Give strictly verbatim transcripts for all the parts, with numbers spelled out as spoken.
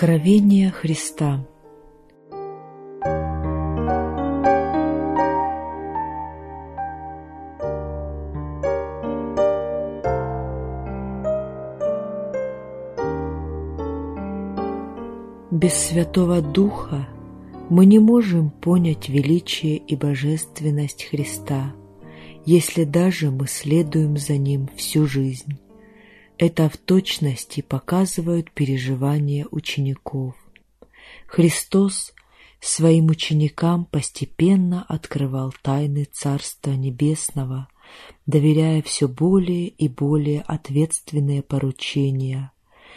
Откровение Христа. Без Святого Духа мы не можем понять величие и божественность Христа, если даже мы следуем за Ним всю жизнь. Это в точности показывают переживания учеников. Христос своим ученикам постепенно открывал тайны Царства Небесного, доверяя все более и более ответственные поручения.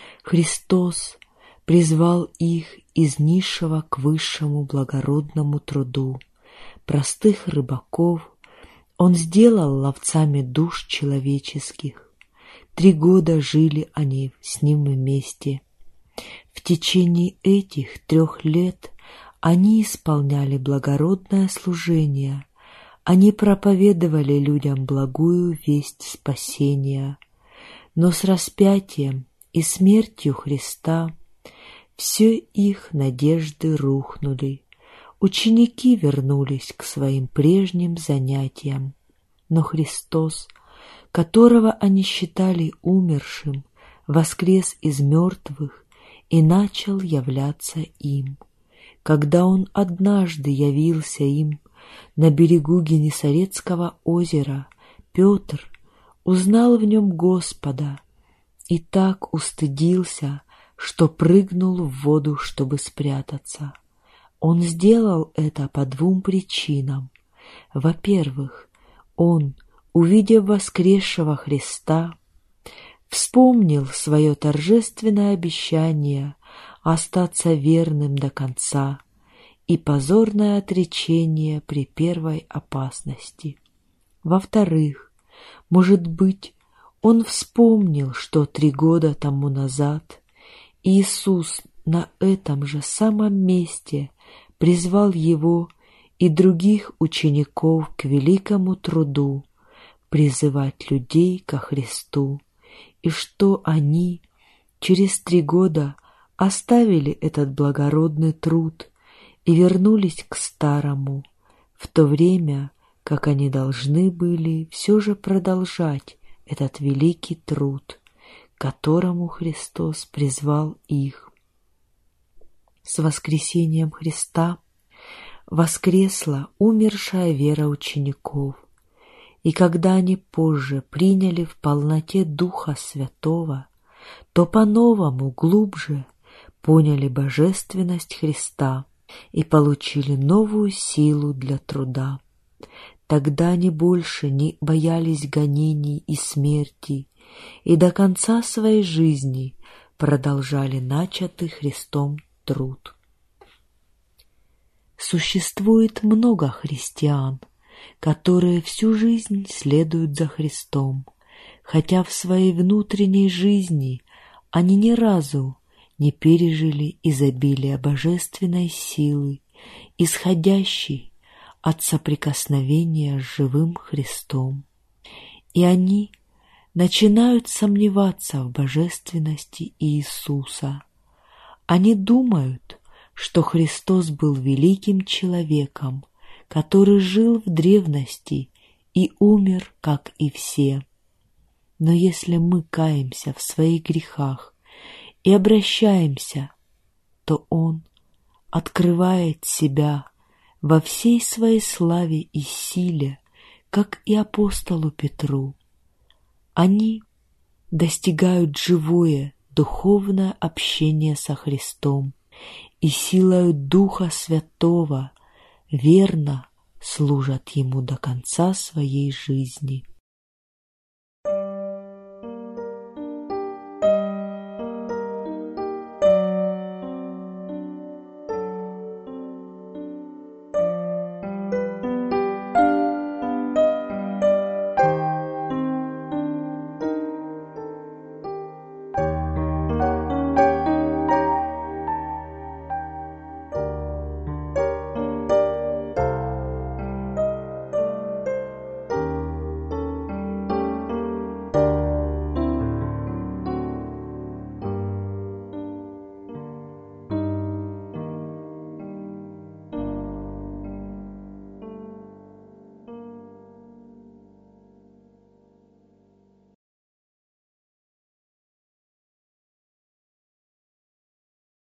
Христос призвал их из низшего к высшему благородному труду. Простых рыбаков Он сделал ловцами душ человеческих. Три года жили они с Ним вместе. В течение этих трех лет они исполняли благородное служение. Они проповедовали людям благую весть спасения. Но с распятием и смертью Христа все их надежды рухнули. Ученики вернулись к своим прежним занятиям. Но Христос, которого они считали умершим, воскрес из мертвых и начал являться им. Когда Он однажды явился им на берегу Генесарецкого озера, Петр узнал в нем Господа и так устыдился, что прыгнул в воду, чтобы спрятаться. Он сделал это по двум причинам. Во-первых, он, увидев воскресшего Христа, вспомнил свое торжественное обещание остаться верным до конца и позорное отречение при первой опасности. Во-вторых, может быть, он вспомнил, что три года тому назад Иисус на этом же самом месте призвал его и других учеников к великому труду призывать людей ко Христу, и что они через три года оставили этот благородный труд и вернулись к старому, в то время как они должны были все же продолжать этот великий труд, к которому Христос призвал их. С воскресением Христа воскресла умершая вера учеников, и когда они позже приняли в полноте Духа Святого, то по-новому глубже поняли божественность Христа и получили новую силу для труда. Тогда они больше не боялись гонений и смерти, и до конца своей жизни продолжали начатый Христом труд. Существует много христиан, которые всю жизнь следуют за Христом, хотя в своей внутренней жизни они ни разу не пережили изобилия божественной силы, исходящей от соприкосновения с живым Христом. И они начинают сомневаться в божественности Иисуса. Они думают, что Христос был великим человеком, который жил в древности и умер, как и все. Но если мы каемся в своих грехах и обращаемся, то Он открывает себя во всей своей славе и силе, как и апостолу Петру. Они достигают живое духовное общение со Христом и силою Духа Святого верно служат Ему до конца своей жизни.